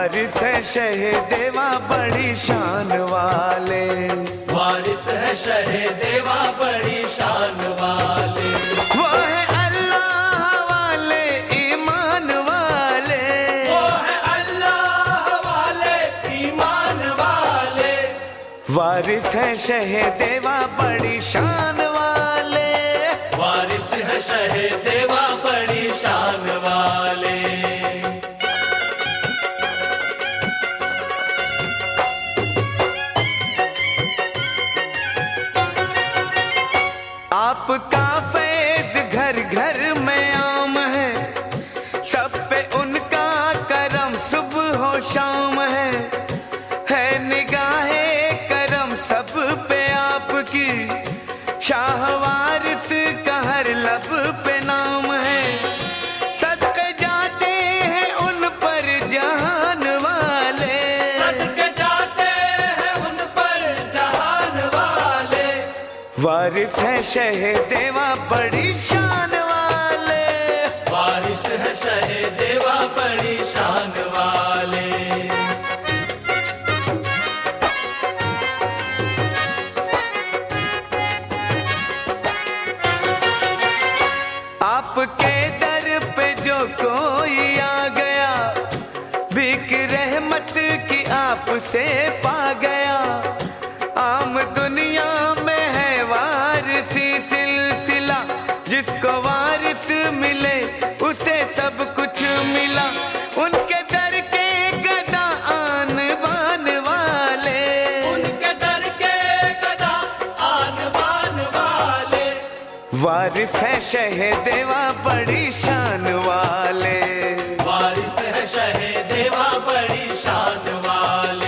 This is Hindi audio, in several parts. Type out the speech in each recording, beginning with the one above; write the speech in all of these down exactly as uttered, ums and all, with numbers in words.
वारिस है शह देवा बड़ी शान वाले, वारिस है शह देवा बड़ी शान वाले। वो है अल्लाह वाले ईमान वाले, वो है अल्लाह वाले ईमान वाले। वारिस है शह देवा बड़ी शान वाले, वारिस है शह देवा बड़ी शान वाले। आपका फैज घर घर में आम है, सब पे उनका करम सुबह हो शाम है। है निगाहे करम सब पे आपकी, शाह वारिस का हर लब पे नाम है। सदके जाते हैं उन पर जहान वाले, सदके जाते हैं उन पर जहान वाले। वारिस है शह देवा बड़ी शान वाले, वारिस है शह देवा बड़ी शान वाले। आपके दर पे जो कोई आ गया, भीख रहमत की आपसे पा गया। आम दुनिया में है वारिसी सिलसिला, जिसको वारिस मिले उसे सब कुछ मिला। उनके दर के गदा आन बान वाले, उनके दर के गदा आन बान वाले। वारिस है शह देवा बड़ी शान वाले, वारिस है शह देवा बड़ी शान वाले।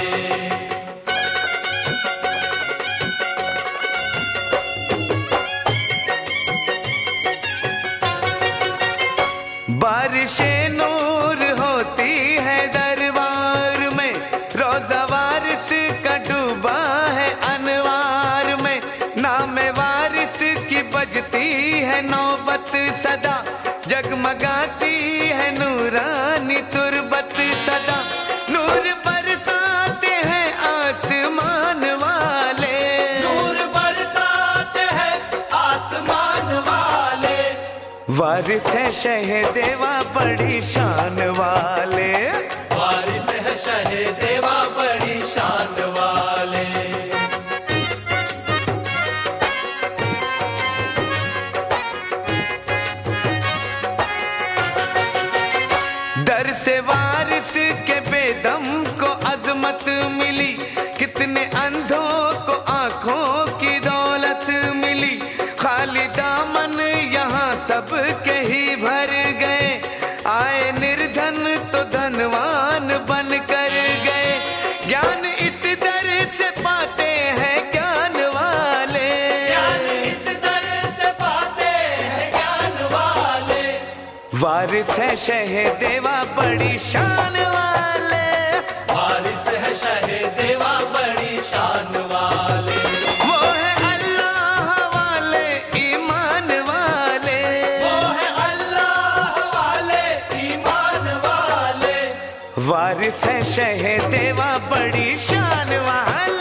बारिशें नूर होती है दरबार में, रोजा वारिस का डूबा है अनवार में। नाम वारिस की बजती है नौबत सदा, जगमगाती है नूरानी तुरबत सदा। नूर बरसाते हैं आसमान वाले, नूर बरसाते हैं आसमान वाले। वारिस है शह देवा बड़ी शान वाले, वारिस है शह देवा बड़ी शान वाले। दर से वारिस के बेदम को अजमत मिली, कितने अंधों को आंखों की दौलत मिली। खाली दामन यहाँ सब के ही भर गए, आए निर्धन तो धनवान बन कर गए। ज्ञान इस दर से पाते हैं ज्ञान वाले, ज्ञान इस दर से पाते हैं ज्ञान वाले। वारिस है शह देवा बड़ी शान वाले, वारिस है शह देवा बड़ी शान वाले। वो है अल्लाह वाले ईमान वाले, वो है अल्लाह वाले ईमान वाले। वारिस है शह देवा बड़ी शान वाले।